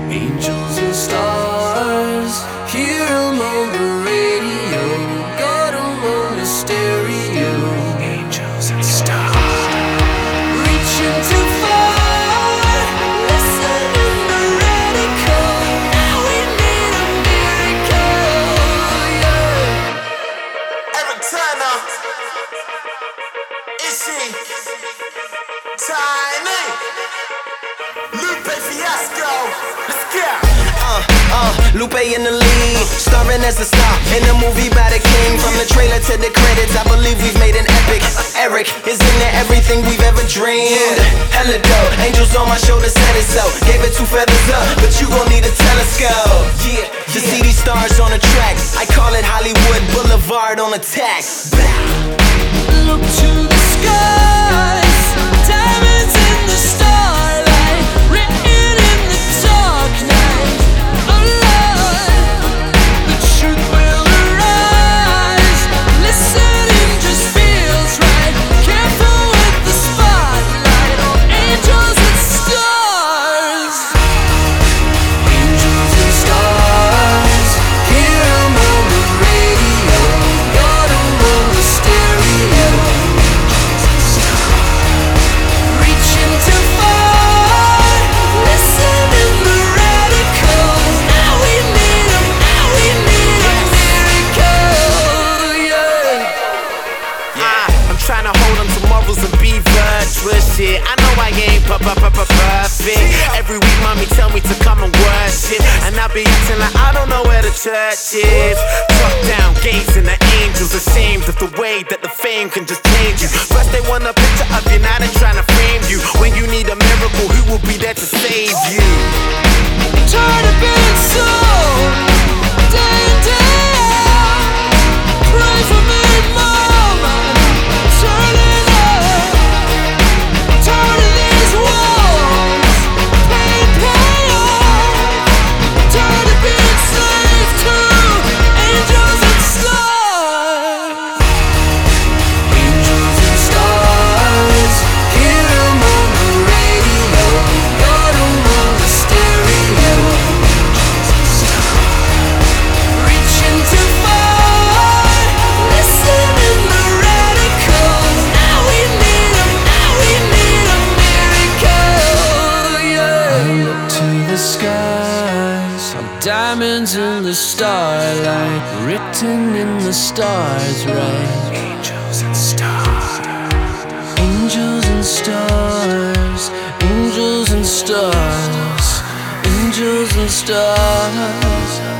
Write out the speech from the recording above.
Angels and stars, hear 'em on the radio, got 'em on the stereo. Angels and stars, reaching too far, listening to radical. Now we need a miracle, yeah. Eric Turner, Ishi, Tiny, Lupe Fiasco, let's go. Lupe in the lead, starring as a star in the movie about a king. From the trailer to the credits, I believe we've made an epic. Eric is into everything we've ever dreamed. Hella dope, angels on my shoulder said it so. Gave it 2 feathers up, but you gon' need a telescope. To see these stars on the track, I call it Hollywood Boulevard on attack. Look to the skies, diamonds in the starlight, written in the dark night. Oh Lord, the truth will arise. Listening just feels right. Careful with the spotlight on angels and stars. Angels and stars, hear 'em on the radio, got 'em on the stereo. Reaching too far, listening to radicals. Now we need a miracle, yeah. I'm trying to hold on to morals and be virtuous, shit. I know I ain't perfect. Every week mommy tell me to come and worship, and I be acting like I don't know where the church is. Top down gates and the angels ashamed of the way that the fame can just change you. First they want a picture of you, now they're trying to frame you. When you need a miracle, who will be there to save you? Tired of being so day in, day out. Pray for me, mama. Turning up. Tired of these walls. Pay off. Tired of being slave to angels and stars. Angels and stars, hear 'em on the radio, got 'em on the stereo. Reaching too far, listening to radicals. Now we need a miracle, yeah. I look to the skies, diamonds in the starlight, written in the stars, right? Angels and stars, angels and stars, angels and stars, angels and stars.